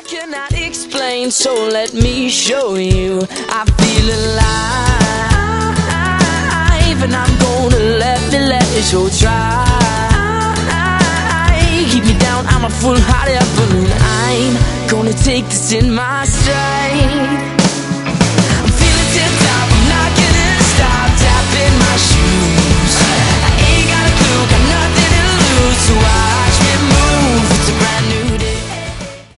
cannot explain, so let me show you. I feel alive, and I'm gonna let it, so try. Keep me down, I'm a full-hearted balloon. I'm gonna take this in my stride.